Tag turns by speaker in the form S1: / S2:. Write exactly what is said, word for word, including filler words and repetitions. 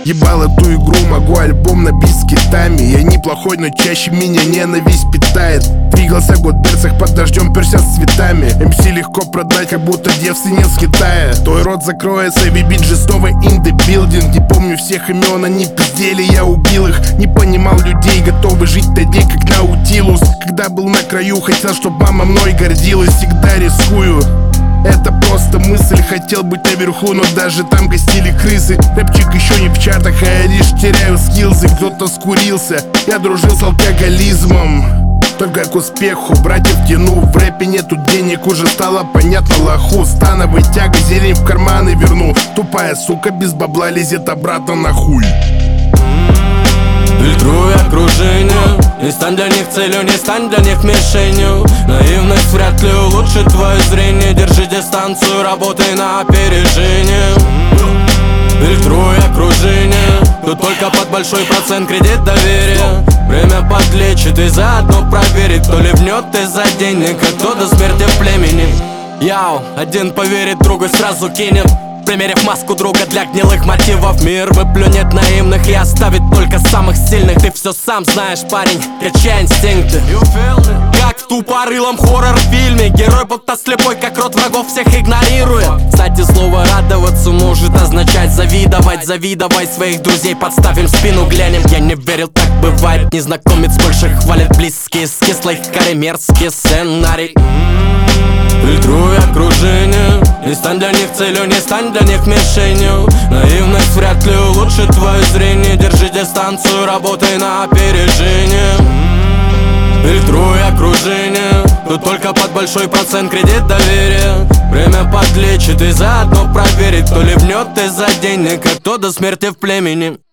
S1: Ебал эту игру, могу альбом набить с китами. Я неплохой, но чаще меня ненависть питает. Двигался год в берцах, под дождем перся с цветами. эм си легко продать, как будто девственниц с Китая. Твой рот закроется, вибиджи снова in the building. Не помню всех имен, они пиздели, я убил их. Не понимал людей, готовы жить один, как Наутилус. Когда был на краю, хотел, чтобы мама мной гордилась. Всегда рискую, это просто мысль, хотел быть наверху, но даже там гостили крысы. Рэпчик еще не в чартах, а я лишь теряю скиллзы. Кто-то скурился, я дружил с алкоголизмом. Только к успеху братьев тяну. В рэпе нету денег, уже стало понятно лоху. Становой тяга, зелень в карманы верну. Тупая сука без бабла лезет обратно на хуй.
S2: Фильтруй окружение, не стань для них целью, не стань для них мишенью. Наивность вряд ли улучшит твое зрение. Держи дистанцию, работай на опережение. Фильтруй окружение, тут только под большой процент кредит доверия. Время подлечит и заодно проверит, кто ливнет из-за денег, а кто до смерти в племени. Яу, один поверит, другой сразу кинет. Примерив маску друга для гнилых мотивов, мир выплюнет наивных и оставит только самых сильных. Ты все сам знаешь, парень, качай инстинкты. Как в тупорылом хоррор-фильме, герой будто слепой, как рот врагов всех игнорирует. Кстати, слово радоваться может означать завидовать. Завидовай своих друзей, подставим спину, глянем. Я не верил, так бывает, незнакомец больше хвалит близкие с кислой карри, мерзкий сценарий. Фильтруй окружение, не стань для них целью, не стань для них мишенью. Наивность вряд ли улучшит твое зрение. Держи дистанцию, работай на опережение. Фильтруй окружение, тут только под большой процент кредит доверия. Время подлечит и заодно проверит, кто ливнет из-за денег, а кто до смерти в племени.